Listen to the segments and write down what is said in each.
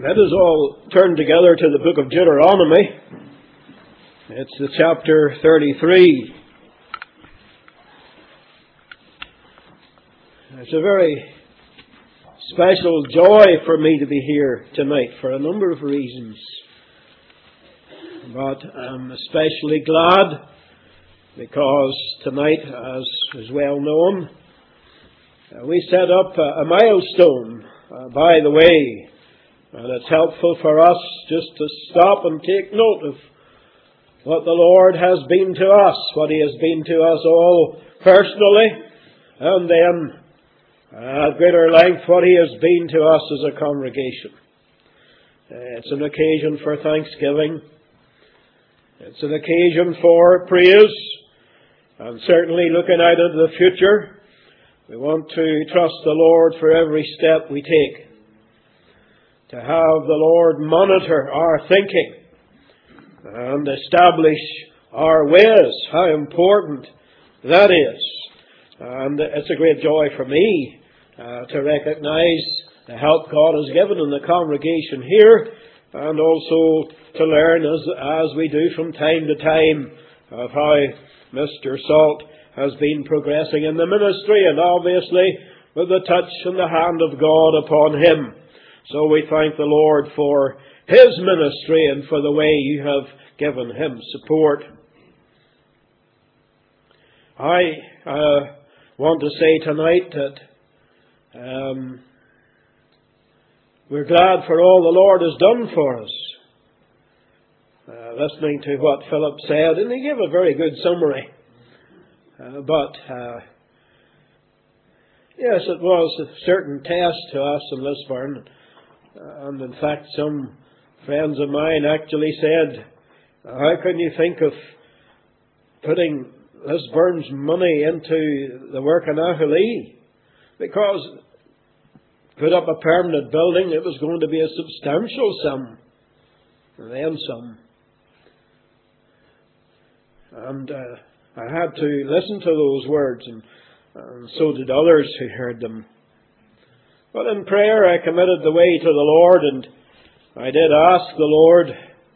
Let us all turn together to the book of Deuteronomy. It's the chapter 33. It's a very special joy for me to be here tonight for a number of reasons. But I'm especially glad because tonight, as is well known, we set up a milestone, by the way. And it's helpful for us just to stop and take note of what the Lord has been to us, what He has been to us all personally, and then at greater length what He has been to us as a congregation. It's an occasion for thanksgiving. It's an occasion for praise. And certainly looking out into the future, we want to trust the Lord for every step we take. To have the Lord monitor our thinking and establish our ways. How important that is. And it's a great joy for me to recognize the help God has given in the congregation here, and also to learn as we do from time to time of how Mr. Salt has been progressing in the ministry, and obviously with the touch and the hand of God upon him. So we thank the Lord for His ministry and for the way you have given Him support. I want to say tonight that we're glad for all the Lord has done for us. Listening to what Philip said, and he gave a very good summary. Yes, it was a certain test to us in Lisburn. And in fact, some friends of mine actually said, how can you think of putting Lisburn's money into the work in Ahili? Because put up a permanent building, it was going to be a substantial sum. And then some. And I had to listen to those words, and so did others who heard them. But in prayer I committed the way to the Lord, and I did ask the Lord,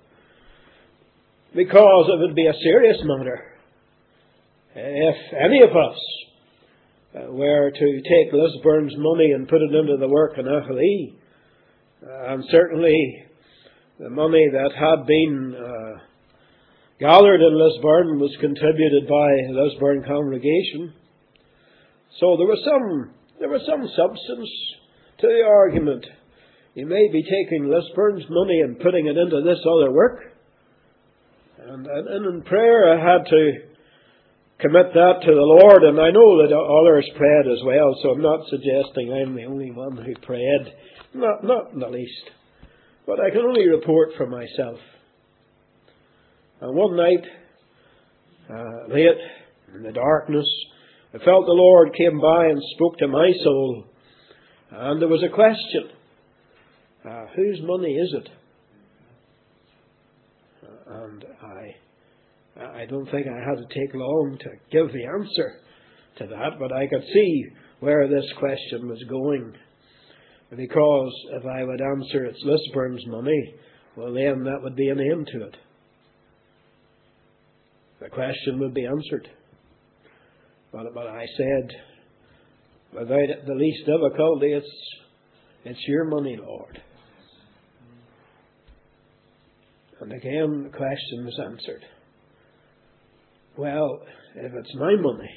because it would be a serious matter if any of us were to take Lisburn's money and put it into the work in Ahili. And certainly the money that had been gathered in Lisburn was contributed by the Lisburn congregation. So there was some substance to the argument. You may be taking Lisburn's money and putting it into this other work. And in prayer I had to commit that to the Lord, and I know that others prayed as well, so I'm not suggesting I'm the only one who prayed. Not in the least. But I can only report for myself. And one night, late in the darkness, I felt the Lord came by and spoke to my soul. And there was a question. Whose money is it? And I don't think I had to take long to give the answer to that, but I could see where this question was going. Because if I would answer it's Lisburn's money, well then that would be an end to it. The question would be answered. But I said, without the least difficulty, it's your money, Lord. And again the question was answered. Well, if it's my money,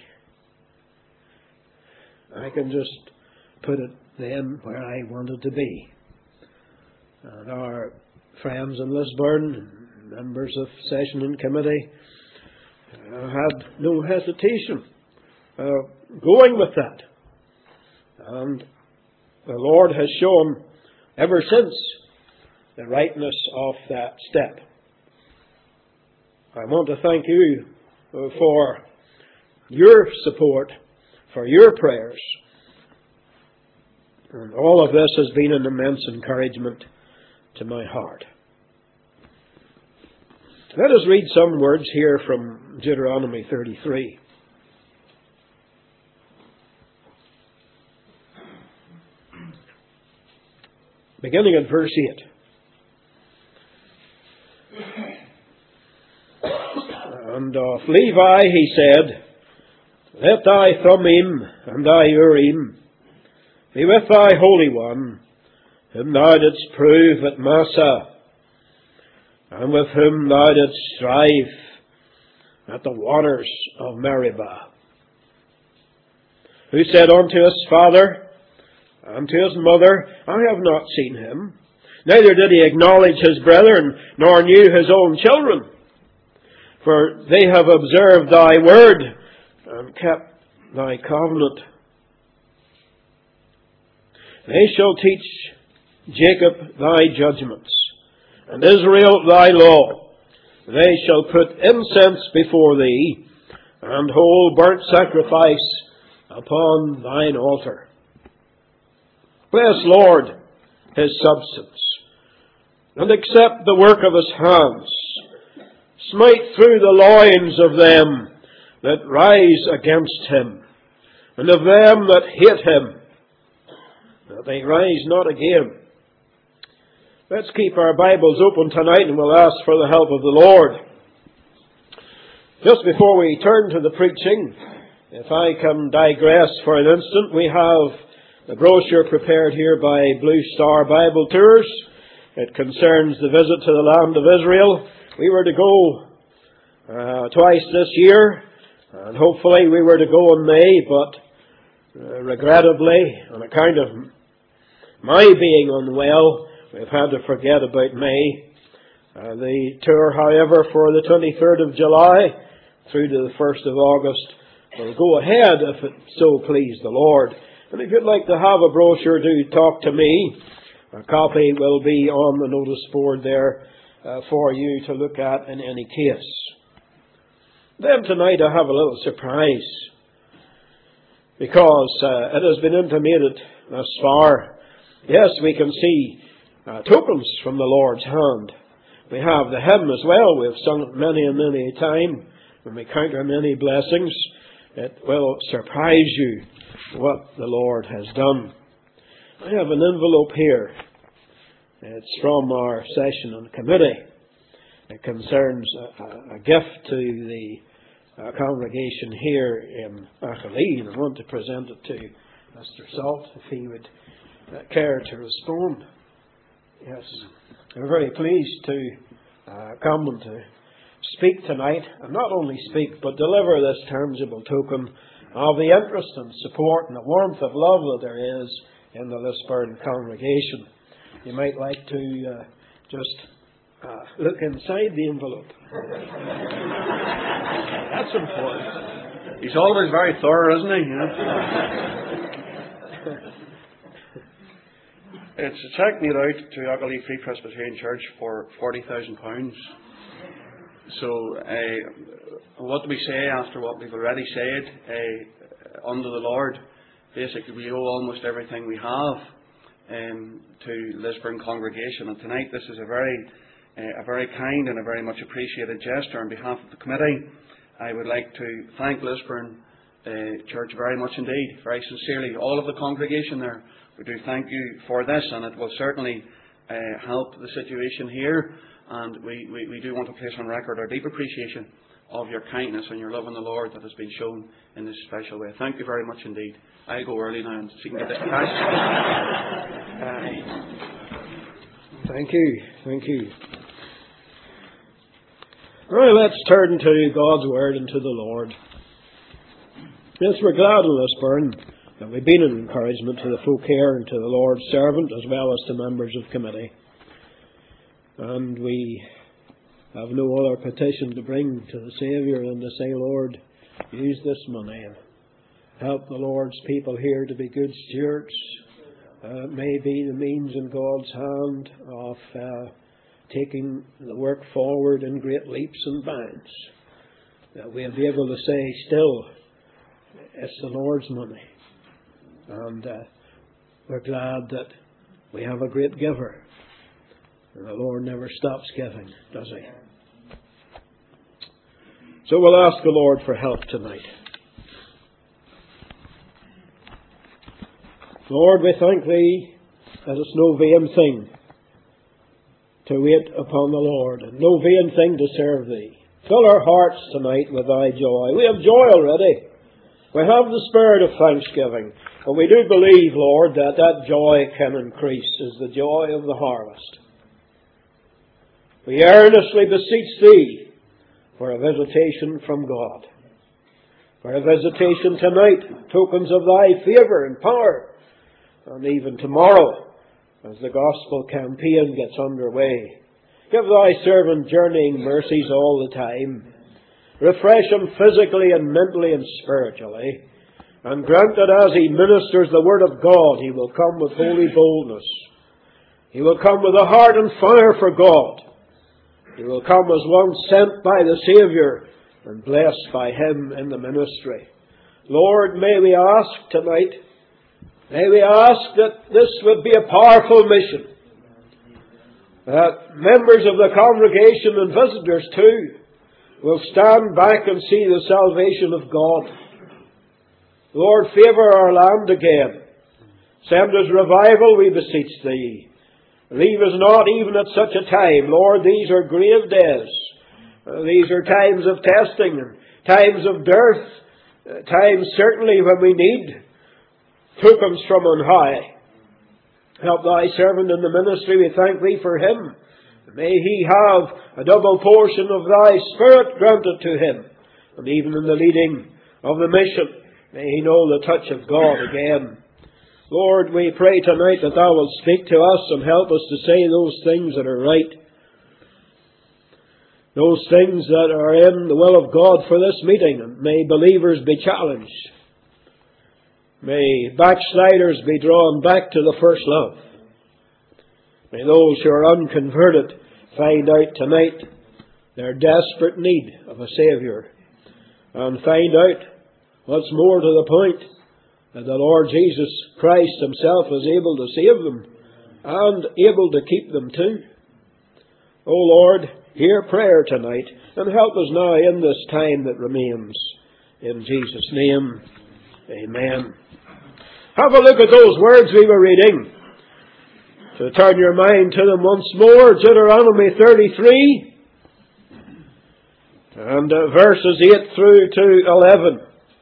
I can just put it then where I want it to be. And our friends in Lisburn, members of session and committee, had no hesitation going with that. And the Lord has shown ever since the rightness of that step. I want to thank you for your support, for your prayers. And all of this has been an immense encouragement to my heart. Let us read some words here from Deuteronomy 33. Beginning at verse 8. And of Levi he said, Let thy Thummim and thy Urim be with thy Holy One, whom thou didst prove at Massah, and with whom thou didst strive at the waters of Meribah. Who said unto his father and to his mother, I have not seen him. Neither did he acknowledge his brethren, nor knew his own children. For they have observed thy word and kept thy covenant. They shall teach Jacob thy judgments, and Israel thy law. They shall put incense before thee, and whole burnt sacrifice upon thine altar. Bless, Lord, his substance, and accept the work of his hands. Smite through the loins of them that rise against him, and of them that hate him, that they rise not again. Let's keep our Bibles open tonight, and we'll ask for the help of the Lord. Just before we turn to the preaching, if I can digress for an instant, we have the brochure prepared here by Blue Star Bible Tours. It concerns the visit to the land of Israel. We were to go twice this year, and hopefully we were to go in May, but regrettably, on account of my being unwell, we've had to forget about May. The tour, however, for the 23rd of July through to the 1st of August will go ahead if it so please the Lord. And if you'd like to have a brochure, do talk to me. A copy will be on the notice board there for you to look at in any case. Then tonight I have a little surprise, because it has been intimated thus far. Yes, we can see tokens from the Lord's hand. We have the hymn as well. We have sung it many and many a time. When we count our many blessings, it will surprise you what the Lord has done. I have an envelope here. It's from our session and committee. It concerns a gift to the congregation here in Achilleen. I want to present it to Mr. Salt, if he would care to respond. Yes, we're very pleased to come and to speak tonight, and not only speak, but deliver this tangible token of the interest and support and the warmth of love that there is in the Lisburn congregation. You might like to just look inside the envelope. That's important. He's always very thorough, isn't he? You know? It's a cheque made out to Achilleen Free Presbyterian Church for £40,000. So, what do we say after what we've already said? Under the Lord, basically we owe almost everything we have to Lisburn congregation. And tonight this is a very kind and a very much appreciated gesture on behalf of the committee. I would like to thank Lisburn Church very much indeed, very sincerely. All of the congregation there, we do thank you for this, and it will certainly help the situation here. And we do want to place on record our deep appreciation of your kindness and your love in the Lord that has been shown in this special way. Thank you very much indeed. I'll go early now and see if we can get this cash. Thank you. Thank you. Right, let's turn to God's Word and to the Lord. Yes, we're glad in Lisburn that we've been an encouragement to the folk here and to the Lord's servant as well as to members of committee. And we have no other petition to bring to the Saviour than to say, Lord, use this money and help the Lord's people here to be good stewards. It may be the means in God's hand of taking the work forward in great leaps and bounds. That we'll be able to say still, it's the Lord's money. And we're glad that we have a great giver. And the Lord never stops giving, does He? So we'll ask the Lord for help tonight. Lord, we thank Thee that it's no vain thing to wait upon the Lord, and no vain thing to serve Thee. Fill our hearts tonight with thy joy. We have joy already. We have the spirit of thanksgiving. But we do believe, Lord, that that joy can increase as the joy of the harvest. We earnestly beseech thee for a visitation from God. For a visitation tonight, tokens of thy favour and power. And even tomorrow, as the gospel campaign gets underway. Give thy servant journeying mercies all the time. Refresh him physically and mentally and spiritually. And grant that as he ministers the word of God, he will come with holy boldness. He will come with a heart and fire for God. He will come as one sent by the Saviour and blessed by him in the ministry. Lord, may we ask tonight, may we ask that this would be a powerful mission. That members of the congregation and visitors too will stand back and see the salvation of God. Lord, favour our land again. Send us revival, we beseech thee. Leave us not even at such a time. Lord, these are grave days. These are times of testing and times of dearth. Times certainly when we need tokens from on high. Help thy servant in the ministry. We thank thee for him. May he have a double portion of thy Spirit granted to him. And even in the leading of the mission, may he know the touch of God again. Lord, we pray tonight that thou wilt speak to us and help us to say those things that are right. Those things that are in the will of God for this meeting. And may believers be challenged. May backsliders be drawn back to the first love. May those who are unconverted find out tonight their desperate need of a Saviour. And find out, what's more to the point, that the Lord Jesus Christ himself is able to save them and able to keep them too. O Lord, hear prayer tonight and help us now in this time that remains. In Jesus' name, amen. Have a look at those words we were reading. To turn your mind to them once more, Deuteronomy 33 and verses 8 through to 11.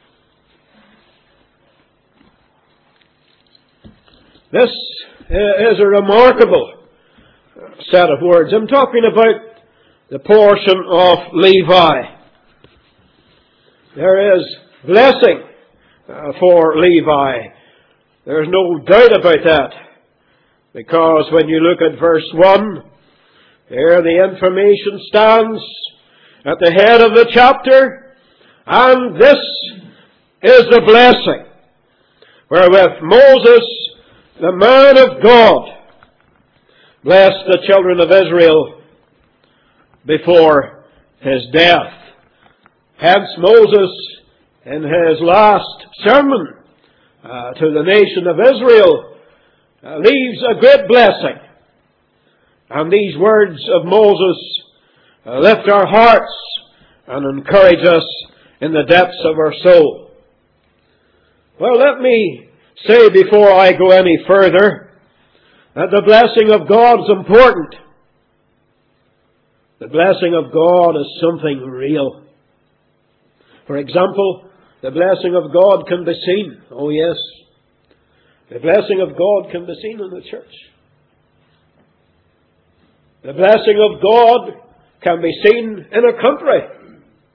This is a remarkable set of words. I'm talking about the portion of Levi. There is blessing for Levi. There's no doubt about that. Because when you look at verse 1, there the information stands at the head of the chapter. And this is the blessing wherewith Moses, the man of God, blessed the children of Israel before his death. Hence Moses, in his last sermon to the nation of Israel, leaves a great blessing. And these words of Moses lift our hearts and encourage us in the depths of our soul. Well, let me say before I go any further that the blessing of God is important. The blessing of God is something real. For example, the blessing of God can be seen. Oh yes. The blessing of God can be seen in the church. The blessing of God can be seen in a country.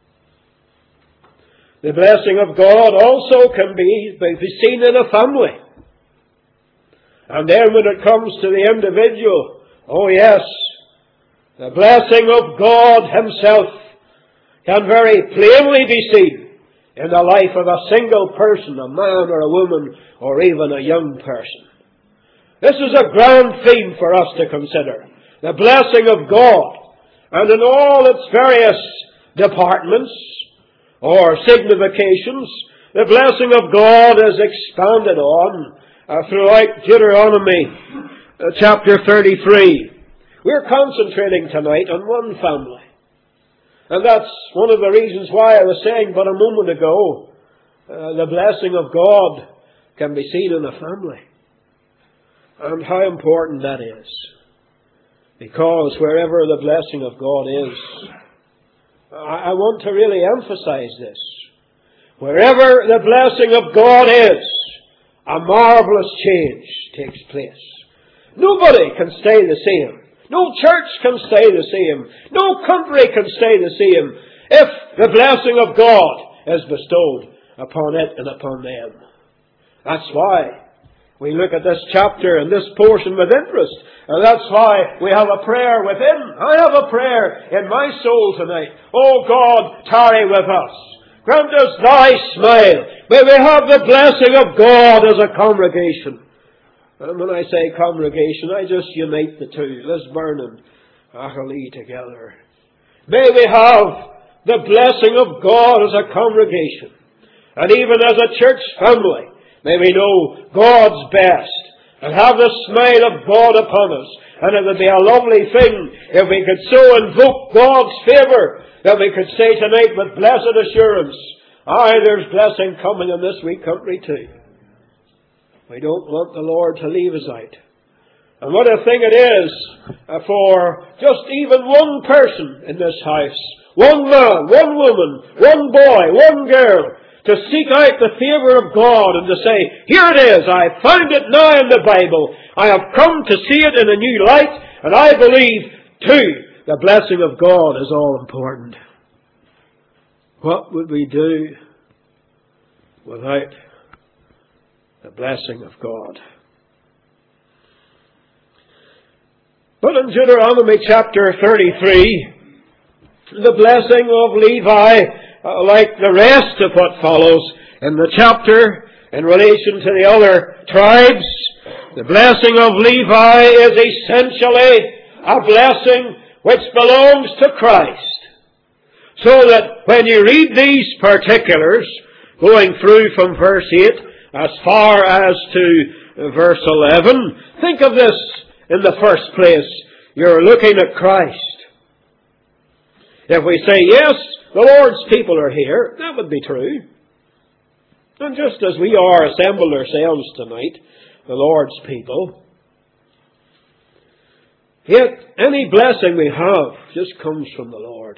The blessing of God also can be seen in a family. And then when it comes to the individual, oh yes, the blessing of God himself can very plainly be seen in the life of a single person, a man or a woman, or even a young person. This is a grand theme for us to consider. The blessing of God. And in all its various departments or significations, the blessing of God is expounded on throughout Deuteronomy chapter 33. We're concentrating tonight on one family. And that's one of the reasons why I was saying but a moment ago, the blessing of God can be seen in a family. And how important that is. Because wherever the blessing of God is, I want to really emphasize this. Wherever the blessing of God is, a marvelous change takes place. Nobody can stay the same. No church can stay the same. No country can stay the same if the blessing of God is bestowed upon it and upon them. That's why we look at this chapter and this portion with interest. And that's why we have a prayer within. I have a prayer in my soul tonight. Oh God, tarry with us. Grant us thy smile. May we have the blessing of God as a congregation. And when I say congregation, I just unite the two, Lisburn and Achilles together. May we have the blessing of God as a congregation. And even as a church family, may we know God's best and have the smile of God upon us. And it would be a lovely thing if we could so invoke God's favour that we could say tonight with blessed assurance, aye, there's blessing coming in this wee country too. We don't want the Lord to leave us out. And what a thing it is for just even one person in this house, one man, one woman, one boy, one girl, to seek out the favour of God and to say, here it is, I found it now in the Bible. I have come to see it in a new light, and I believe, too, the blessing of God is all important. What would we do without the blessing of God? But in Deuteronomy chapter 33, the blessing of Levi, like the rest of what follows in the chapter in relation to the other tribes, the blessing of Levi is essentially a blessing which belongs to Christ. So that when you read these particulars, going through from verse 8 as far as to verse 11, think of this in the first place. You're looking at Christ. If we say, yes, the Lord's people are here, that would be true. And just as we are assembled ourselves tonight, the Lord's people, yet any blessing we have just comes from the Lord.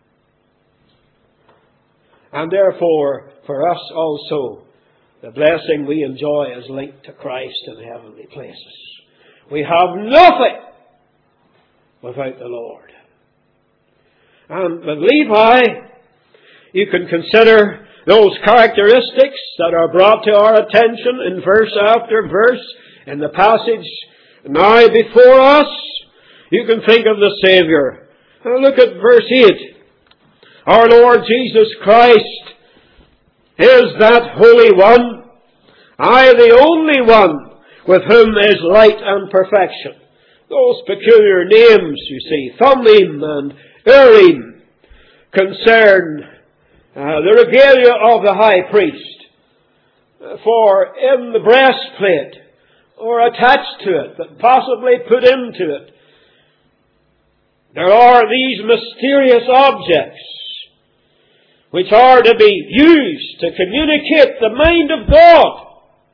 And therefore, for us also, the blessing we enjoy is linked to Christ in the heavenly places. We have nothing without the Lord. And with Levi, you can consider those characteristics that are brought to our attention in verse after verse in the passage now before us. You can think of the Saviour. Now look at verse 8. Our Lord Jesus Christ is that Holy One, I the only one with whom is light and perfection. Those peculiar names, you see, Thummim and Urim, concern the regalia of the high priest. For in the breastplate, or attached to it, but possibly put into it, there are these mysterious objects which are to be used to communicate the mind of God,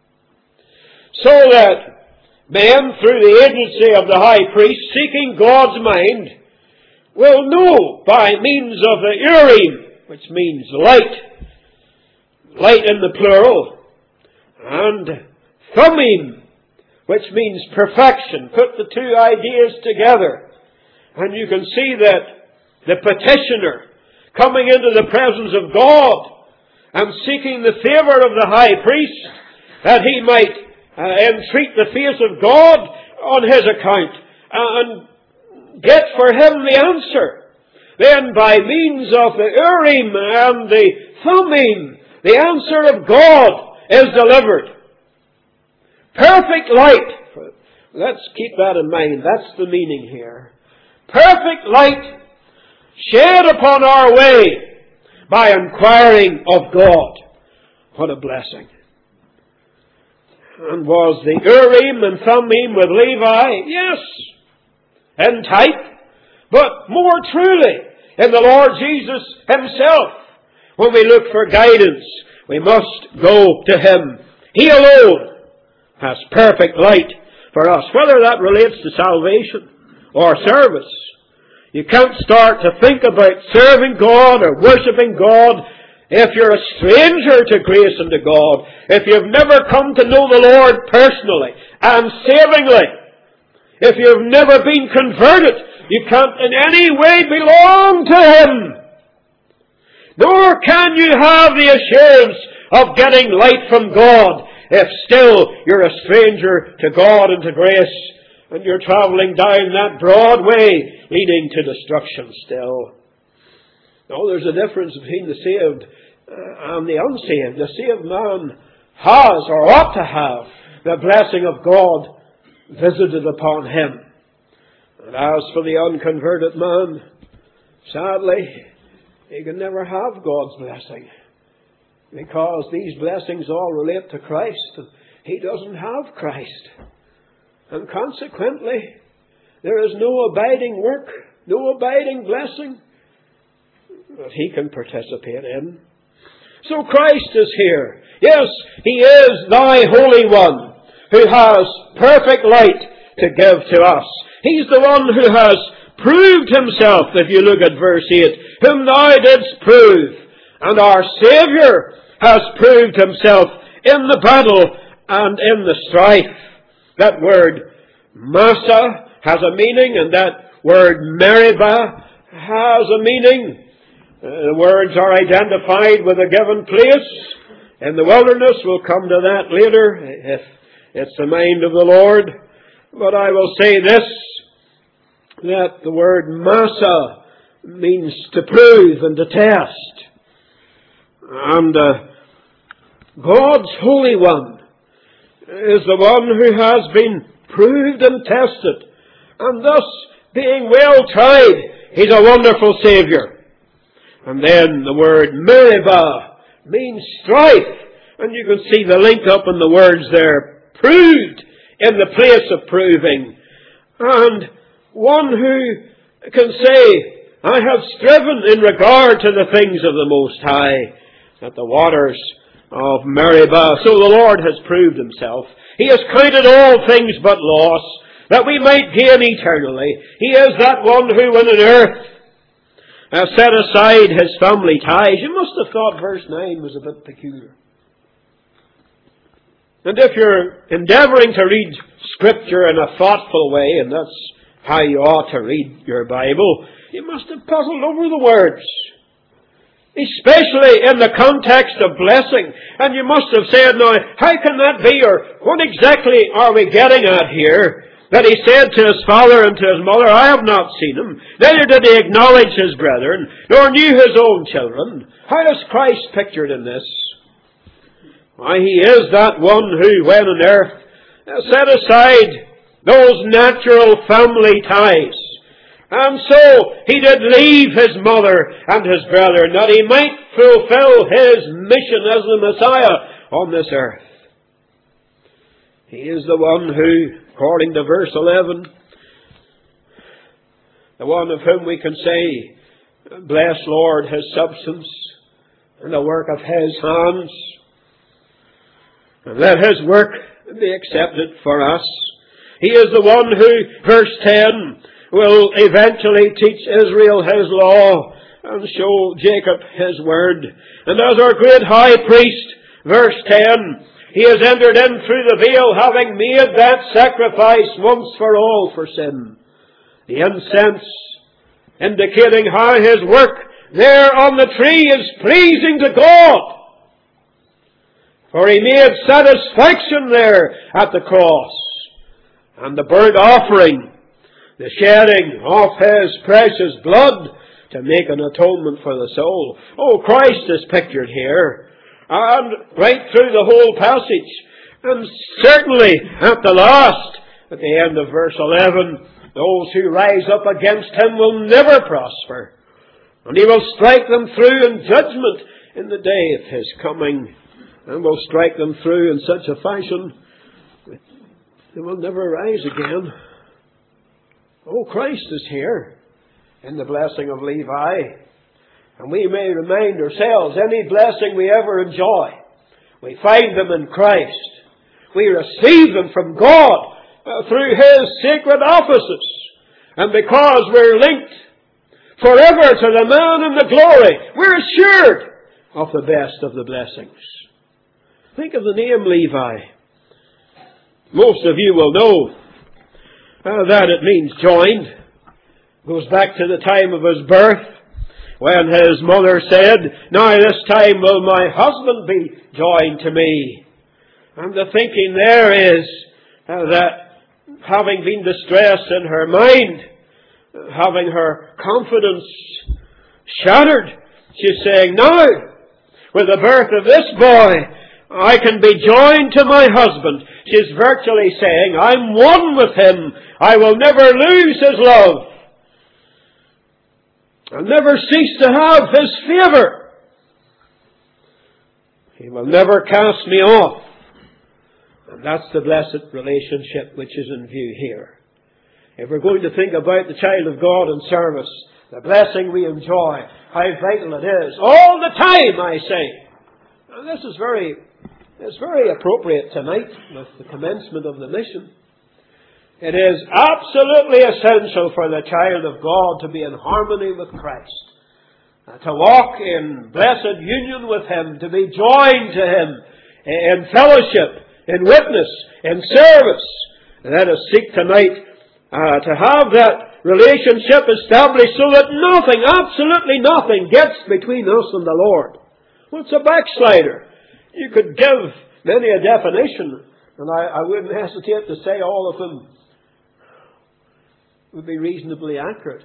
so that men, through the agency of the high priest, seeking God's mind, will know by means of the Urim, which means light in the plural, and Thummim, which means perfection. Put the two ideas together, and you can see that the petitioner coming into the presence of God and seeking the favour of the high priest, that he might entreat the face of God on his account and get for him the answer. Then by means of the Urim and the Thummim, the answer of God is delivered. Perfect light. Let's keep that in mind. That's the meaning here. Perfect light shed upon our way by inquiring of God. What a blessing. And was the Urim and Thummim with Levi? Yes, in type, but more truly in the Lord Jesus Himself. When we look for guidance, we must go to Him. He alone has perfect light for us, whether that relates to salvation or service. You can't start to think about serving God or worshipping God if you're a stranger to grace and to God. If you've never come to know the Lord personally and savingly. If you've never been converted, you can't in any way belong to Him. Nor can you have the assurance of getting light from God if still you're a stranger to God and to grace, and you're travelling down that broad way leading to destruction still. No, there's a difference between the saved and the unsaved. The saved man has, or ought to have, the blessing of God visited upon him. And as for the unconverted man, sadly, he can never have God's blessing, because these blessings all relate to Christ, and he doesn't have Christ. And consequently, there is no abiding work, no abiding blessing that he can participate in. So Christ is here. Yes, He is thy Holy One, who has perfect light to give to us. He's the one who has proved Himself, if you look at verse 8, whom thou didst prove. And our Saviour has proved Himself in the battle and in the strife. That word Massa has a meaning, and that word Meribah has a meaning. The words are identified with a given place in the wilderness. We'll come to that later, if it's the mind of the Lord. But I will say this, that the word Massa means to prove and to test. And God's Holy One is the one who has been proved and tested, and thus being well tried, He's a wonderful Saviour. And then the word Meribah means strife, and you can see the link up in the words there, proved in the place of proving. And one who can say, I have striven in regard to the things of the Most High, at the waters of Meribah. So the Lord has proved Himself. He has counted all things but loss, that we might gain eternally. He is that one who, when on earth, has set aside His family ties. You must have thought verse 9 was a bit peculiar. And if you're endeavouring to read Scripture in a thoughtful way, and that's how you ought to read your Bible, you must have puzzled over the words, especially in the context of blessing. And you must have said, now, how can that be? Or what exactly are we getting at here? That He said to His father and to His mother, I have not seen Him. Neither did He acknowledge His brethren, nor knew His own children. How is Christ pictured in this? Why, He is that one who, when on earth, set aside those natural family ties. And so He did leave His mother and His brethren, that He might fulfill His mission as the Messiah on this earth. He is the one who, according to verse 11, the one of whom we can say, bless, Lord, His substance and the work of His hands, and let His work be accepted for us. He is the one who, verse 10, will eventually teach Israel His law and show Jacob His word. And as our great high priest, verse 10, He has entered in through the veil, having made that sacrifice once for all for sin. The incense indicating how His work there on the tree is pleasing to God. For He made satisfaction there at the cross. And the burnt offering, the shedding of His precious blood to make an atonement for the soul. Oh, Christ is pictured here. And right through the whole passage. And certainly at the last, at the end of verse 11, those who rise up against Him will never prosper. And He will strike them through in judgment in the day of His coming. And will strike them through in such a fashion they will never rise again. Oh, Christ is here in the blessing of Levi. And we may remind ourselves, any blessing we ever enjoy, we find them in Christ. We receive them from God through His sacred offices. And because we're linked forever to the man in the glory. We're assured of the best of the blessings. Think of the name Levi. Most of you will know that it means joined. Goes back to the time of his birth, when his mother said, "Now this time will my husband be joined to me." And the thinking there is that having been distressed in her mind, having her confidence shattered, she's saying, "Now, with the birth of this boy, I can be joined to my husband." She's virtually saying, "I'm one with him. I will never lose his love. I'll never cease to have his favour. He will never cast me off." And that's the blessed relationship which is in view here. If we're going to think about the child of God in service, the blessing we enjoy, how vital it is, all the time, I say. And this is very appropriate tonight with the commencement of the mission. It is absolutely essential for the child of God to be in harmony with Christ, to walk in blessed union with Him, to be joined to Him in fellowship, in witness, in service. Let us seek tonight to have that relationship established so that nothing, absolutely nothing, gets between us and the Lord. What's a backslider? You could give many a definition, and I wouldn't hesitate to say all of them would be reasonably accurate.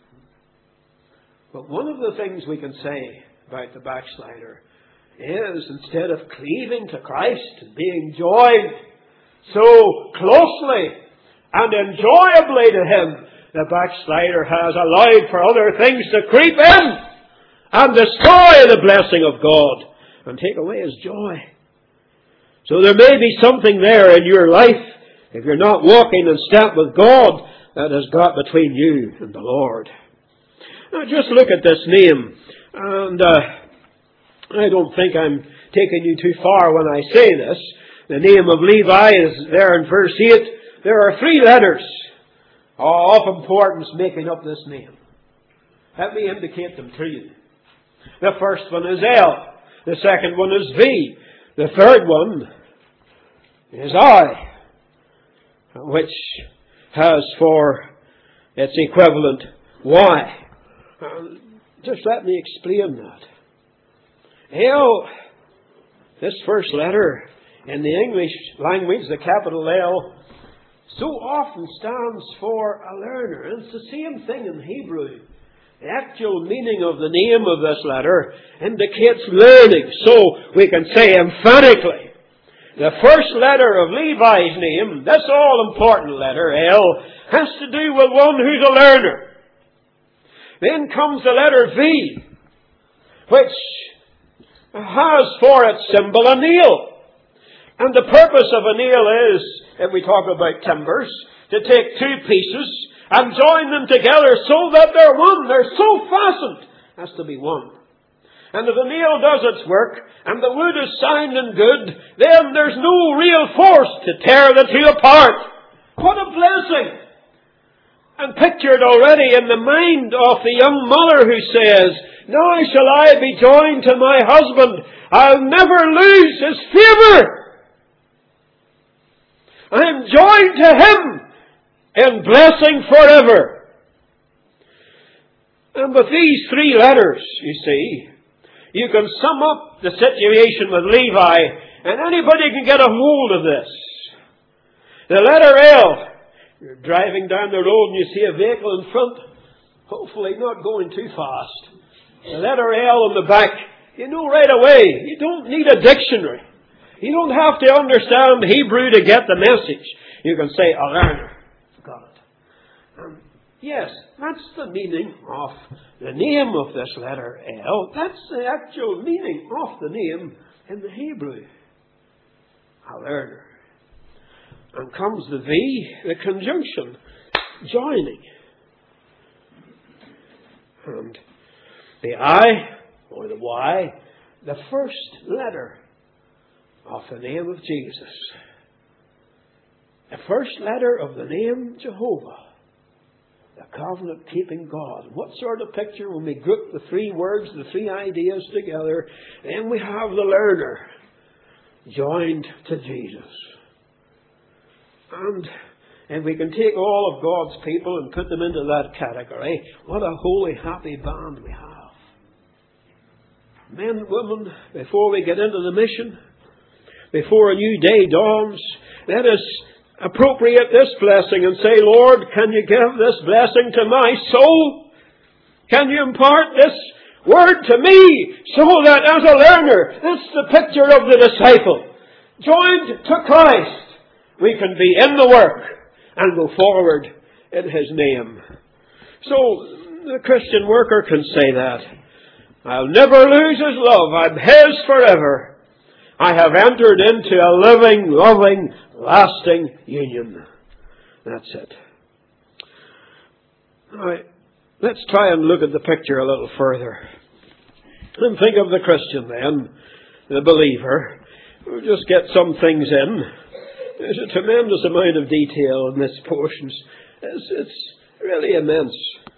But one of the things we can say about the backslider is, instead of cleaving to Christ and being joined so closely and enjoyably to Him, the backslider has allowed for other things to creep in and destroy the blessing of God and take away His joy. So there may be something there in your life, if you're not walking in step with God, that has got between you and the Lord. Now just look at this name, and I don't think I'm taking you too far when I say this. The name of Levi is there in verse 8. There are 3 letters of importance making up this name. Let me indicate them to you. The first one is L. The second one is V. The third one is I, which has for its equivalent Y. Just let me explain that. L, this first letter in the English language, the capital L, so often stands for a learner. And it's the same thing in Hebrew. The actual meaning of the name of this letter indicates learning. So we can say emphatically, the first letter of Levi's name, this all-important letter, L, has to do with one who's a learner. Then comes the letter V, which has for its symbol a nail. And the purpose of a nail is, if we talk about timbers, to take 2 pieces and join them together so that they're one. They're so fastened as to be one. And if the nail does its work, and the wood is sound and good, then there's no real force to tear the 2 apart. What a blessing! And pictured already in the mind of the young mother who says, "Now shall I be joined to my husband. I'll never lose his favour. I am joined to him in blessing forever." And with these 3 letters, you see, you can sum up the situation with Levi, and anybody can get a hold of this. The letter L. You're driving down the road and you see a vehicle in front, hopefully not going too fast. The letter L on the back, you know right away. You don't need a dictionary. You don't have to understand Hebrew to get the message. You can say, a learner. Got it. Yes, that's the meaning of the name of this letter L. That's the actual meaning of the name in the Hebrew. A learner. And comes the V, the conjunction, joining. And the I, or the Y, the first letter of the name of Jesus. The first letter of the name Jehovah. The covenant-keeping God. What sort of picture when we group the three words, the three ideas together? Then we have the learner joined to Jesus. And if we can take all of God's people and put them into that category, what a holy, happy band we have. Men and women, before we get into the mission, before a new day dawns, let us appropriate this blessing and say, Lord, can you give this blessing to my soul? Can you impart this word to me so that as a learner, that's the picture of the disciple, joined to Christ, we can be in the work and go forward in His name. So the Christian worker can say that. I'll never lose His love. I'm His forever. I have entered into a living, loving, lasting union. That's it. All right, let's try and look at the picture a little further. And think of the Christian then, the believer. We'll just get some things in. There's a tremendous amount of detail in this portion. It's really immense.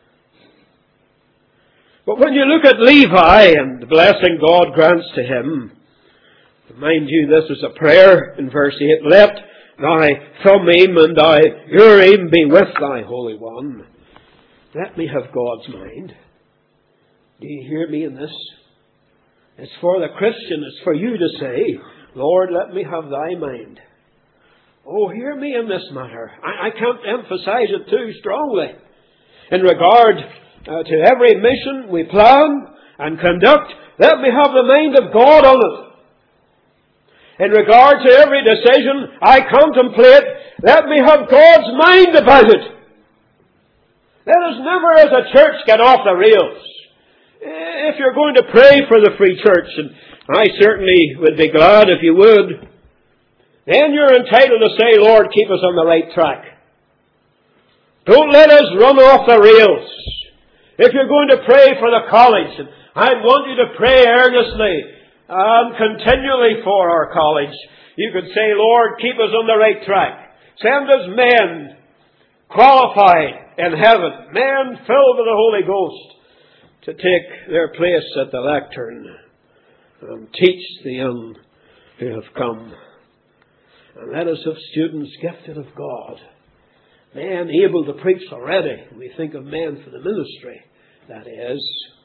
But when you look at Levi and the blessing God grants to him, mind you, this is a prayer in verse 8. Let thy Thummim and thy Urim be with thy Holy One. Let me have God's mind. Do you hear me in this? It's for the Christian. It's for you to say, Lord, let me have thy mind. Oh, hear me in this matter. I can't emphasize it too strongly. In regard to every mission we plan and conduct, let me have the mind of God on it. In regard to every decision I contemplate, let me have God's mind about it. Let us never as a church get off the rails. If you're going to pray for the Free Church, and I certainly would be glad if you would, then you're entitled to say, Lord, keep us on the right track. Don't let us run off the rails. If you're going to pray for the college, and I want you to pray earnestly and continually for our college, you could say, Lord, keep us on the right track. Send us men qualified in heaven, men filled with the Holy Ghost, to take their place at the lectern and teach the young who have come. And let us have students gifted of God, men able to preach already. We think of men for the ministry, that is.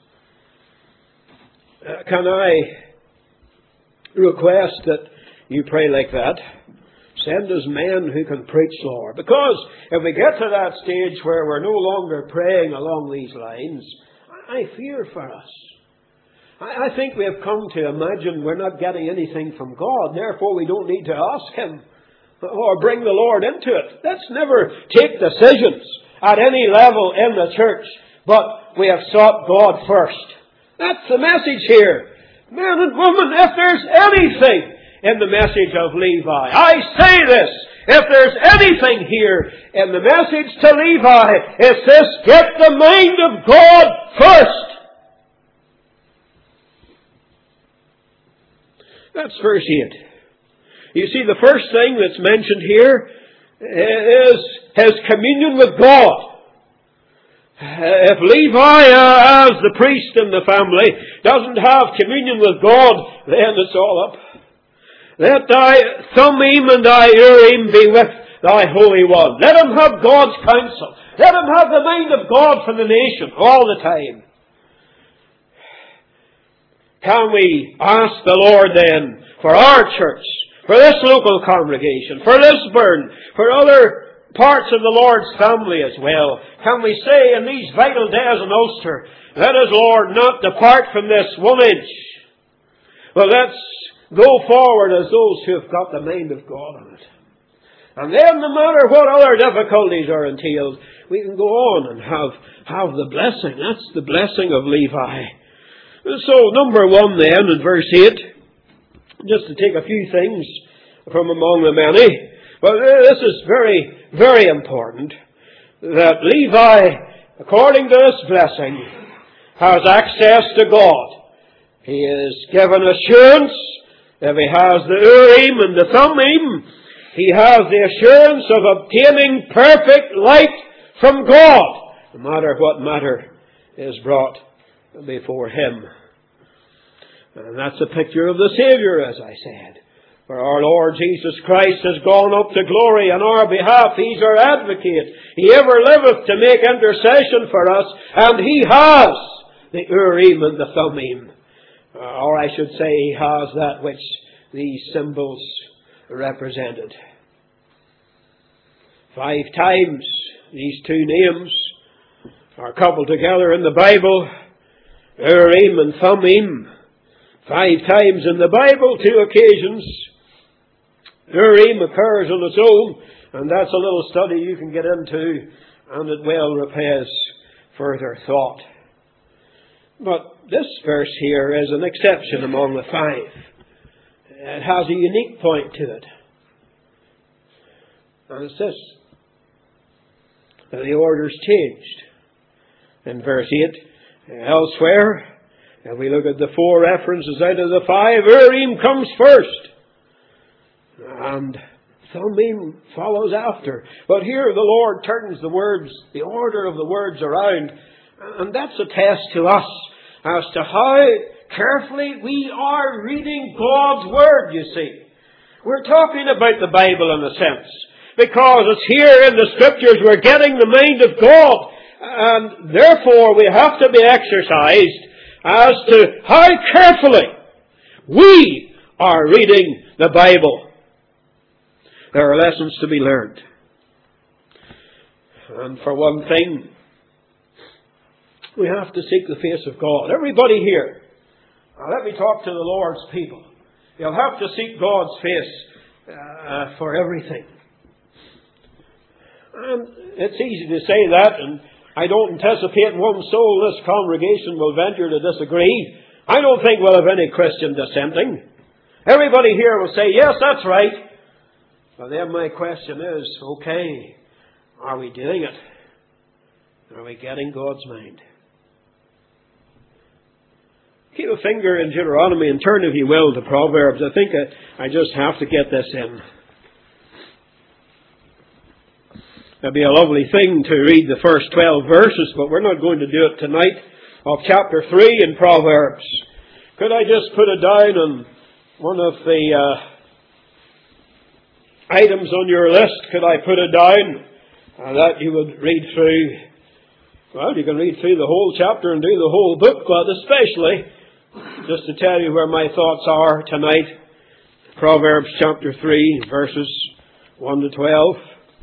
Can I request that you pray like that? Send us men who can preach, Lord. Because if we get to that stage where we're no longer praying along these lines, I fear for us. I think we have come to imagine we're not getting anything from God, therefore we don't need to ask Him or bring the Lord into it. Let's never take decisions at any level in the church, but we have sought God first. That's the message here. Men and women, if there's anything in the message of Levi, I say this, if there's anything here in the message to Levi, it's this: get the mind of God first. That's verse 8. You see, the first thing that's mentioned here is his communion with God. If Levi, as the priest in the family, doesn't have communion with God, then it's all up. Let thy Thummim and thy Urim be with thy Holy One. Let him have God's counsel. Let him have the mind of God for the nation all the time. Can we ask the Lord then for our church, for this local congregation, for Lisburn, for other parts of the Lord's family as well? Can we say in these vital days in Ulster, let us, Lord, not depart from this 1 inch, but let's go forward as those who have got the mind of God on it. And then, no matter what other difficulties are entailed, we can go on and have the blessing. That's the blessing of Levi. So, number 1 then, in verse 8, just to take a few things from among the many, but this is very, very important, that Levi, according to this blessing, has access to God. He is given assurance. If he has the Urim and the Thummim, he has the assurance of obtaining perfect light from God. no matter what matter is brought before Him. And that's a picture of the Saviour, as I said. For our Lord Jesus Christ has gone up to glory on our behalf. He's our advocate. He ever liveth to make intercession for us, and He has the Urim and the Thummim. Or I should say, He has that which these symbols represented. 5 times these two names are coupled together in the Bible. Urim and Thummim. 5 times in the Bible, 2 occasions. Urim occurs on its own, and that's a little study you can get into, and it well repays further thought. But this verse here is an exception among the 5. It has a unique point to it. And it's this: that the order's changed. In verse 8, elsewhere, if we look at the 4 references out of the 5, Urim comes first. And Thummim follows after. But here the Lord turns the words, the order of the words around. And that's a test to us as to how carefully we are reading God's Word, you see. We're talking about the Bible in a sense, because it's here in the Scriptures we're getting the mind of God. And therefore we have to be exercised as to how carefully we are reading the Bible. There are lessons to be learned. And for one thing, we have to seek the face of God. Everybody here, let me talk to the Lord's people. You'll have to seek God's face for everything. And it's easy to say that, and I don't anticipate one soul in this congregation will venture to disagree. I don't think we'll have any Christian dissenting. Everybody here will say, yes, that's right. Well, then my question is, okay, are we doing it? Are we getting God's mind? Keep a finger in Deuteronomy and turn, if you will, to Proverbs. I think I just have to get this in. It'd be a lovely thing to read the first 12 verses, but we're not going to do it tonight, of chapter 3 in Proverbs. Could I just put it down on one of the items on your list? Could I put it down that you would read through? Well, you can read through the whole chapter and do the whole book, but especially, just to tell you where my thoughts are tonight, Proverbs chapter 3, verses 1 to 12.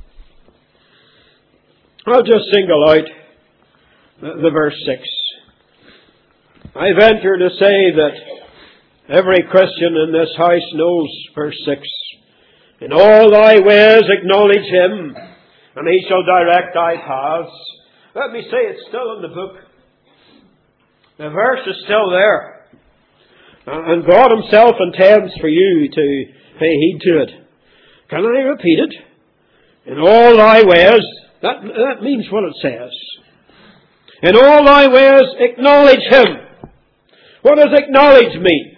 I'll just single out the verse 6. I venture to say that every Christian in this house knows verse 6. In all thy ways acknowledge Him, and He shall direct thy paths. Let me say it's still in the book. The verse is still there. And God Himself intends for you to pay heed to it. Can I repeat it? In all thy ways, that means what it says. In all thy ways acknowledge Him. What does acknowledge mean?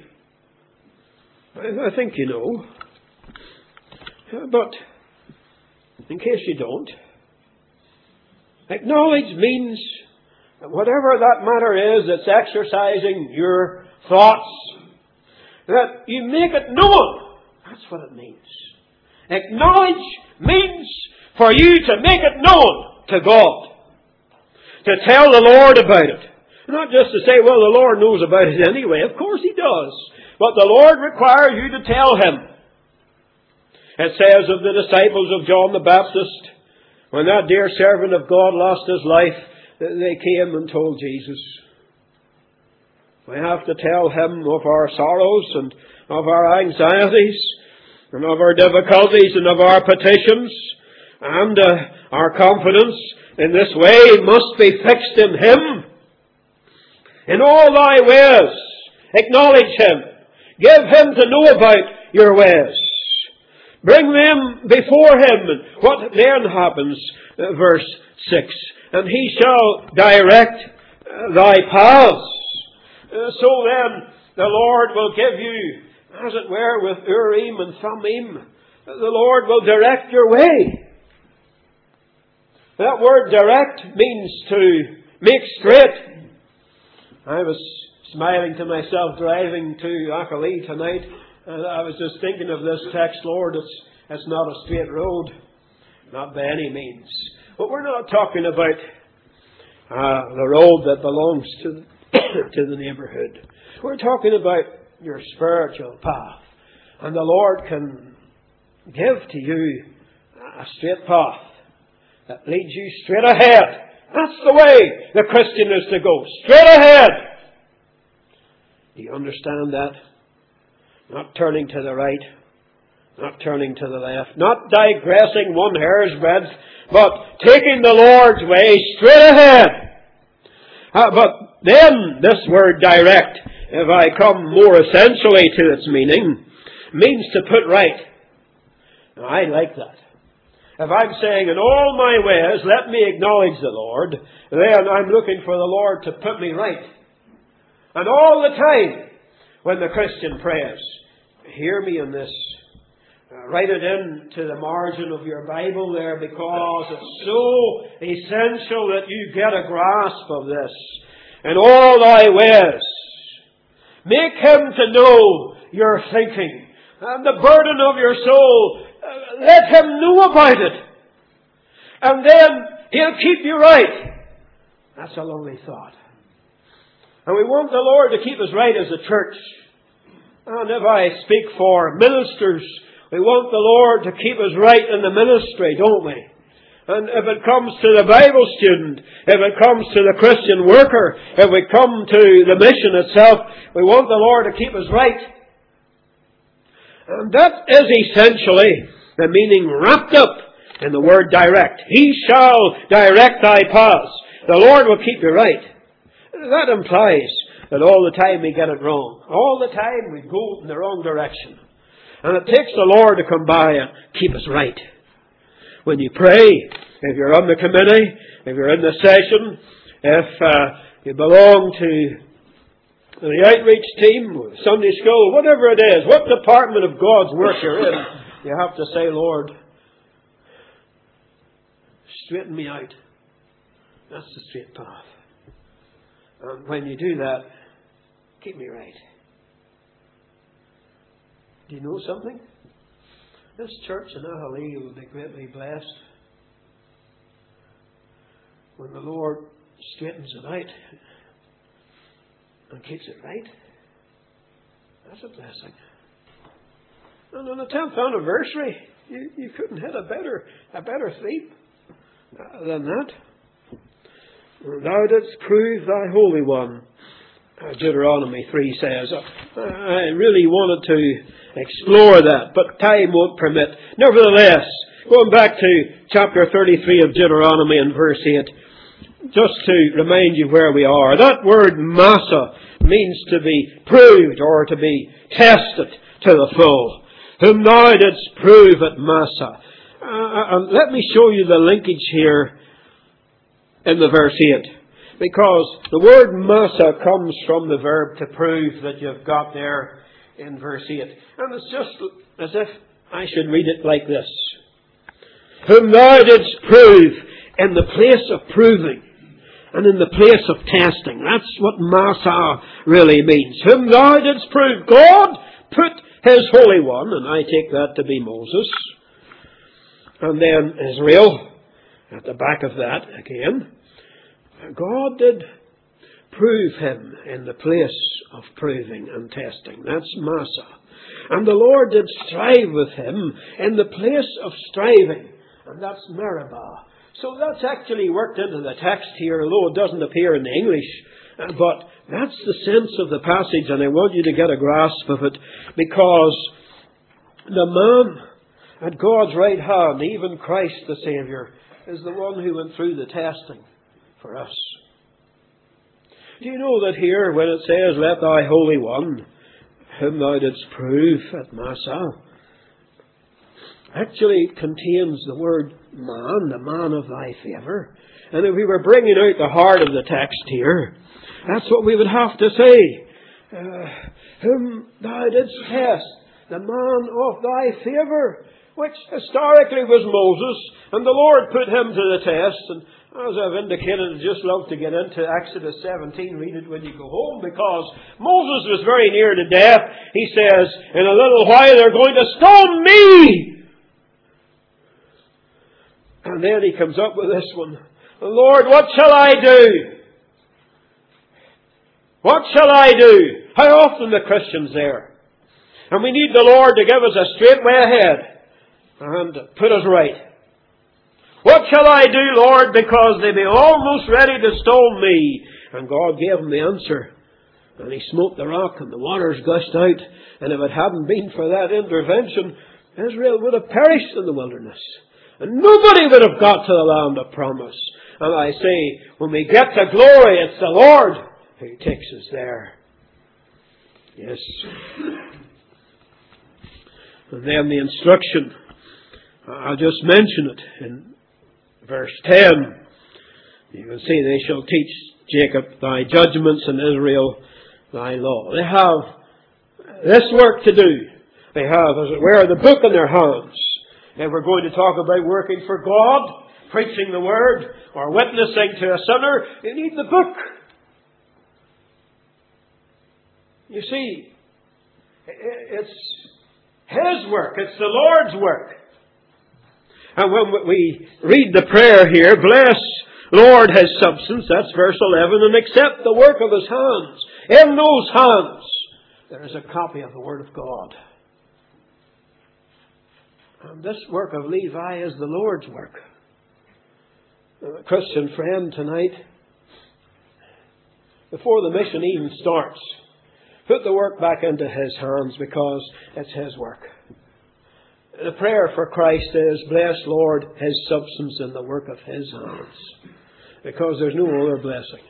I think you know. But in case you don't, acknowledge means that whatever that matter is that's exercising your thoughts, that you make it known. That's what it means. Acknowledge means for you to make it known to God. To tell the Lord about it. Not just to say, well, the Lord knows about it anyway. Of course He does. But the Lord requires you to tell Him. It says of the disciples of John the Baptist, when that dear servant of God lost his life, they came and told Jesus. We have to tell Him of our sorrows and of our anxieties and of our difficulties and of our petitions, and our confidence in this way must be fixed in Him. In all thy ways, acknowledge Him. Give Him to know about your ways. Bring them before Him. And what then happens? Verse 6. And He shall direct thy paths. So then, the Lord will give you, as it were, with Urim and Thummim, the Lord will direct your way. That word direct means to make straight. I was smiling to myself driving to Achilles tonight, and I was just thinking of this text, Lord, it's not a straight road. Not by any means. But we're not talking about the road that belongs to the neighbourhood. We're talking about your spiritual path. And the Lord can give to you a straight path that leads you straight ahead. That's the way the Christian is to go. Straight ahead. Do you understand that? Not turning to the right. Not turning to the left. Not digressing one hair's breadth. But taking the Lord's way straight ahead. But then this word direct, if I come more essentially to its meaning, means to put right. Now, I like that. If I'm saying in all my ways, let me acknowledge the Lord, then I'm looking for the Lord to put me right. And all the time, when the Christian prays, hear me in this. Write it into the margin of your Bible there, because it's so essential that you get a grasp of this. In all thy ways, make Him to know your thinking and the burden of your soul. Let Him know about it. And then He'll keep you right. That's a lovely thought. And we want the Lord to keep us right as a church. And if I speak for ministers, we want the Lord to keep us right in the ministry, don't we? And if it comes to the Bible student, if it comes to the Christian worker, if we come to the mission itself, we want the Lord to keep us right. And that is essentially the meaning wrapped up in the word direct. He shall direct thy paths. The Lord will keep you right. That implies that all the time we get it wrong. All the time we go in the wrong direction. And it takes the Lord to come by and keep us right. When you pray, if you're on the committee, if you're in the session, if you belong to the outreach team, Sunday school, whatever it is, what department of God's work you're in, you have to say, Lord, straighten me out. That's the straight path. And when you do that, keep me right. Do you know something? This church in Ahali will be greatly blessed when the Lord straightens it out and keeps it right. That's a blessing. And on the 10th anniversary, you couldn't hit a better theme than that. Thou didst prove thy Holy One, Deuteronomy 3 says. I really wanted to explore that, but time won't permit. Nevertheless, going back to chapter 33 of Deuteronomy and verse 8, just to remind you where we are. That word massa means to be proved or to be tested to the full. Whom thou didst prove at Massa. And let me show you the linkage here in the verse 8. Because the word massa comes from the verb to prove that you've got there in verse 8. And it's just as if I should read it like this. Whom thou didst prove in the place of proving and in the place of testing. That's what massa really means. Whom thou didst prove. God put His Holy One, and I take that to be Moses, and then Israel at the back of that again. God did prove Him in the place of proving and testing. That's Massa. And the Lord did strive with Him in the place of striving. And that's Meribah. So that's actually worked into the text here, although it doesn't appear in the English. But that's the sense of the passage, and I want you to get a grasp of it, because the man at God's right hand, even Christ the Saviour, is the one who went through the testing for us. Do you know that here, when it says, let thy Holy One, whom thou didst prove at Massa, actually contains the word man, the man of thy favour. And if we were bringing out the heart of the text here, that's what we would have to say. Whom thou didst test, the man of thy favour. which historically was Moses, and the Lord put him to the test. And as I've indicated, I'd just love to get into Exodus 17. Read it when you go home, because Moses was very near to death. He says, in a little while they're going to stone me. And then he comes up with this one. Lord, what shall I do? What shall I do? How often the Christians there? And we need the Lord to give us a straight way ahead and put us right. What shall I do, Lord? Because they be almost ready to stone me. And God gave him the answer. And he smote the rock and the waters gushed out. And if it hadn't been for that intervention, Israel would have perished in the wilderness. And nobody would have got to the land of promise. And I say, when we get to glory, it's the Lord who takes us there. Yes. And then the instruction. I'll just mention it in verse 10. You can see, they shall teach Jacob thy judgments and Israel thy law. They have this work to do. They have, as it were, the book in their hands. And we're going to talk about working for God, preaching the Word, or witnessing to a sinner. You need the book. You see, it's His work. It's the Lord's work. And when we read the prayer here, bless, Lord, His substance, that's verse 11, and accept the work of His hands. In those hands, there is a copy of the Word of God. And this work of Levi is the Lord's work. Christian friend, tonight, before the mission even starts, put the work back into His hands, because it's His work. The prayer for Christ is, bless, Lord, His substance in the work of His hands. Because there's no other blessing.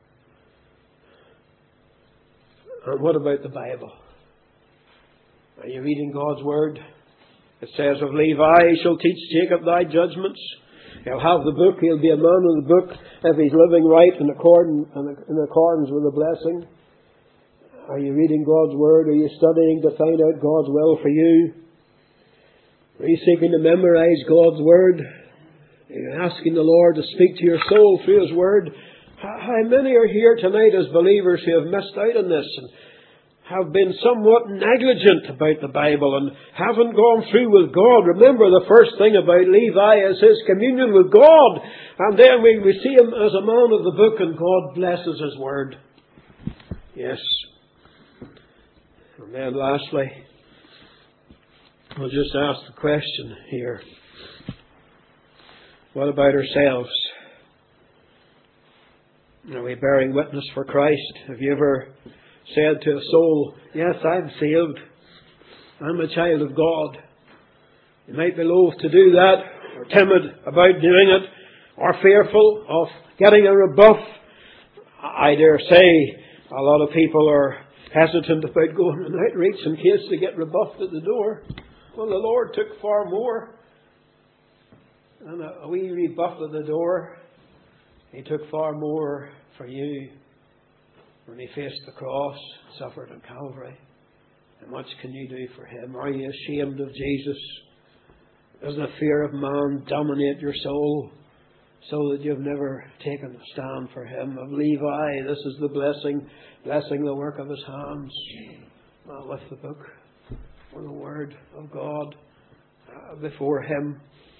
And what about the Bible? Are you reading God's Word? It says of Levi, he shall teach Jacob thy judgments. He'll have the book. He'll be a man of the book if he's living right in accordance with the blessing. Are you reading God's Word? Are you studying to find out God's will for you? Are you seeking to memorize God's Word? Are you asking the Lord to speak to your soul through His Word? How many are here tonight as believers who have missed out on this and have been somewhat negligent about the Bible and haven't gone through with God? Remember, the first thing about Levi is his communion with God. And then we see him as a man of the book, and God blesses His Word. Yes. And then lastly, we'll just ask the question here. What about ourselves? Are we bearing witness for Christ? Have you ever said to a soul, yes, I'm saved. I'm a child of God. You might be loath to do that, or timid about doing it, or fearful of getting a rebuff. I dare say a lot of people are hesitant about going on outreach in case they get rebuffed at the door. Well, the Lord took far more than a wee rebuff at the door. He took far more for you when He faced the cross, suffered on Calvary. How much can you do for Him? Are you ashamed of Jesus? Does the fear of man dominate your soul so that you've never taken a stand for Him? Of Levi, this is the blessing the work of his hands. With the book or the Word of God before Him.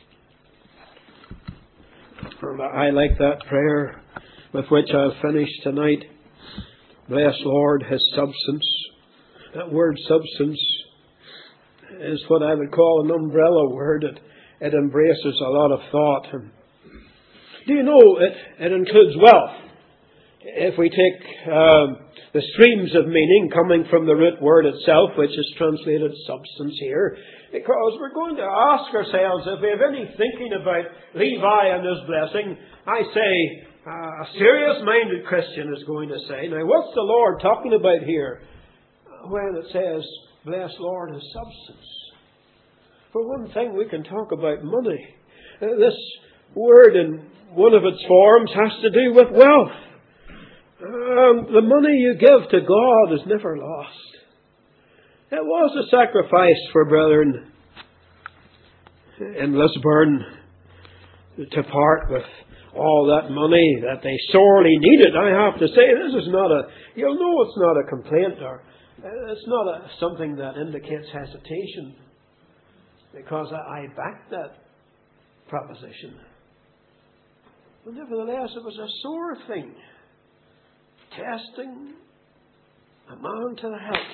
And I like that prayer with which I'll finish tonight. Bless, Lord, His substance. That word substance is what I would call an umbrella word. It embraces a lot of thought. And do you know it includes wealth? If we take the streams of meaning coming from the root word itself, which is translated substance here, because we're going to ask ourselves if we have any thinking about Levi and his blessing. I say, a serious-minded Christian is going to say, now what's the Lord talking about here when it says, bless, Lord, His substance? For one thing, we can talk about money. This word in one of its forms has to do with wealth. The money you give to God is never lost. It was a sacrifice for brethren. in Lisburn to part with all that money that they sorely needed. I have to say, this is not you'll know it's not a complaint, or it's not something that indicates hesitation, because I backed that proposition. But nevertheless, it was a sore thing, testing a man to the hilt.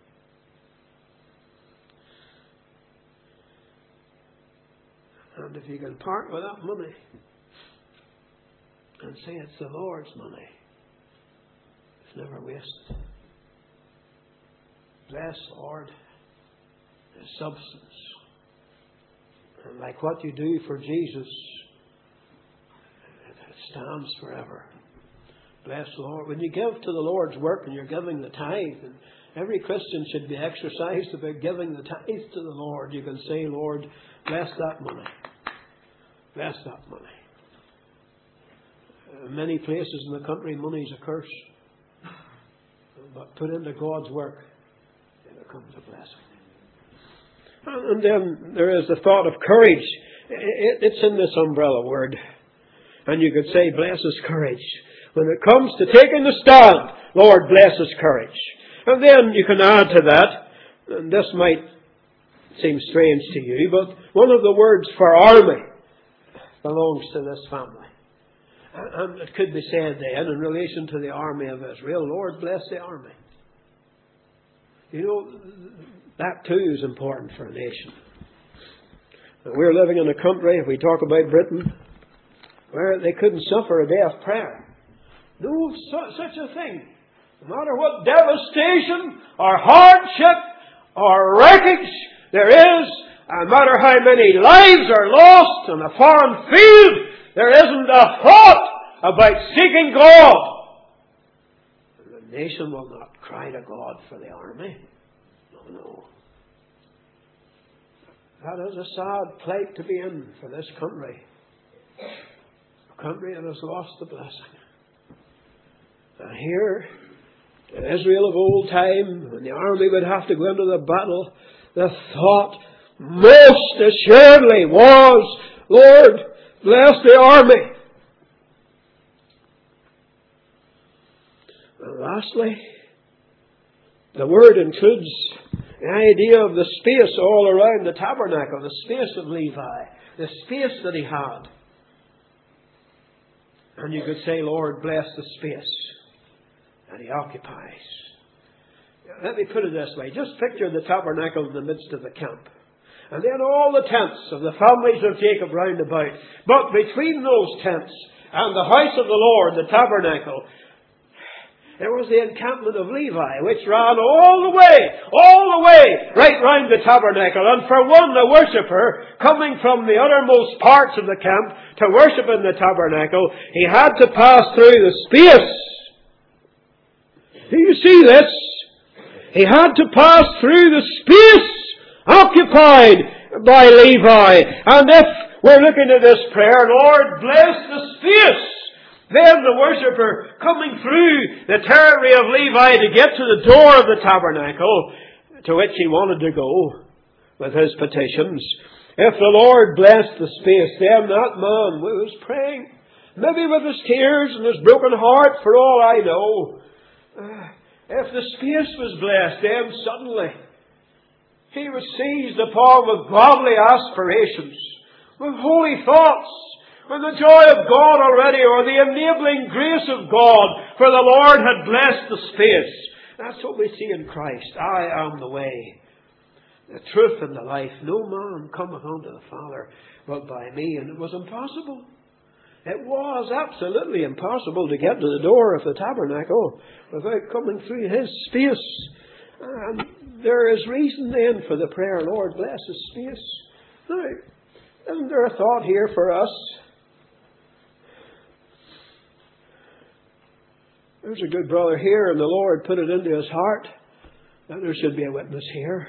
And if you can part with that money and say it's the Lord's money, it's never wasted. Bless, Lord, the substance. And like what you do for Jesus, it stands forever. Bless the Lord. When you give to the Lord's work and you're giving the tithe, and every Christian should be exercised about giving the tithe to the Lord, you can say, Lord, bless that money. Bless that money. In many places in the country, money is a curse. But put into God's work, it becomes a blessing. And then there is the thought of courage. It's in this umbrella word. And you could say, bless his courage. When it comes to taking the stand, Lord, bless his courage. And then you can add to that, and this might seem strange to you, but one of the words for army belongs to this family. And it could be said then, in relation to the army of Israel, Lord, bless the army. You know, that too is important for a nation. We're living in a country, if we talk about Britain, where they couldn't suffer a day of prayer. No such a thing. No matter what devastation or hardship or wreckage there is, no matter how many lives are lost in a foreign field, there isn't a thought about seeking God. The nation will not cry to God for the army. No. That is a sad plight to be in for this country. A country that has lost the blessing. And here, in Israel of old time, when the army would have to go into the battle, the thought most assuredly was, Lord, bless the army. And lastly, the word includes the idea of the space all around the tabernacle, the space of Levi, the space that he had. And you could say, Lord, bless the space that he occupies. Let me put it this way. Just picture the tabernacle in the midst of the camp. And then all the tents of the families of Jacob round about. But between those tents and the house of the Lord, the tabernacle, there was the encampment of Levi, which ran all the way, right round the tabernacle. And for one, the worshipper, coming from the uttermost parts of the camp to worship in the tabernacle, he had to pass through the space. Do you see this? He had to pass through the space occupied by Levi. And if we're looking at this prayer, Lord, bless the space, then the worshipper coming through the territory of Levi to get to the door of the tabernacle to which he wanted to go with his petitions. If the Lord blessed the space, then that man was praying, maybe with his tears and his broken heart, for all I know. If the space was blessed, then suddenly he was seized upon with godly aspirations, with holy thoughts, with the joy of God already, or the enabling grace of God, for the Lord had blessed the space. That's what we see in Christ. I am the way, the truth, and the life. No man cometh unto the Father but by me. And it was impossible. It was absolutely impossible to get to the door of the tabernacle without coming through his space. And there is reason then for the prayer, Lord, bless his space. Now, isn't there a thought here for us? There's a good brother here, and the Lord put it into his heart that there should be a witness here.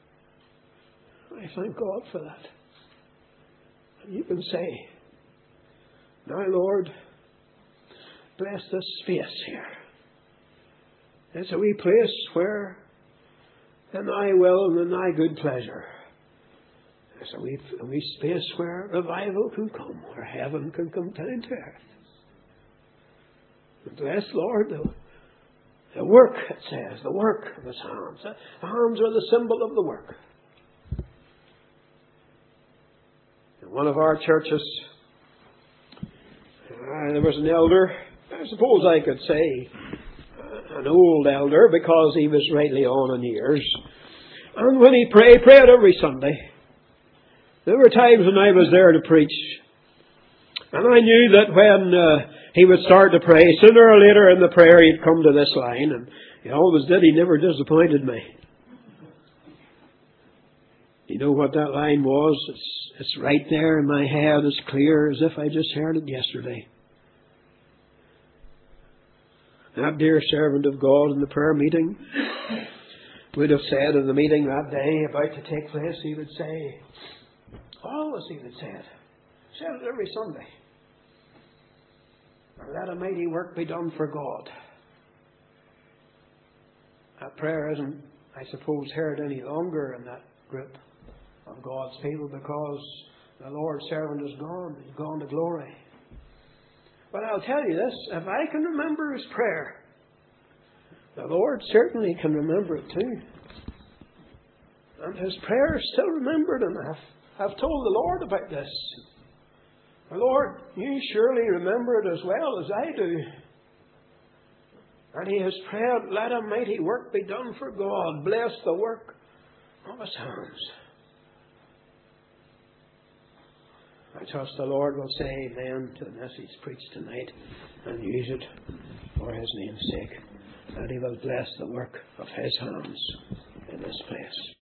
I thank God for that. And you can say, now, Lord, bless this space here. It's a wee place where, in thy will and in thy good pleasure, There's a wee space where revival can come, where heaven can come down to earth. And bless Lord, the work, it says, the work of His hands. The hands are the symbol of the work. In one of our churches, there was an elder, I suppose I could say an old elder, because he was rightly on in years. And when he prayed every Sunday. There were times when I was there to preach, and I knew that when he would start to pray, sooner or later in the prayer he'd come to this line, and he always did. He never disappointed me. You know what that line was? It's right there in my head, as clear as if I just heard it yesterday. That dear servant of God in the prayer meeting would have said in the meeting that day about to take place, he would say, always he would say it. Said it every Sunday. Let a mighty work be done for God. That prayer isn't, I suppose, heard any longer in that group of God's people, because the Lord's servant is gone. He's gone to glory. But I'll tell you this, if I can remember his prayer, the Lord certainly can remember it too. And his prayer is still remembered, and I've told the Lord about this. Lord, you surely remember it as well as I do. And he has prayed, let a mighty work be done for God. Bless the work of his hands. I trust the Lord will say amen to the message preached tonight and use it for his name's sake. That he will bless the work of his hands in this place.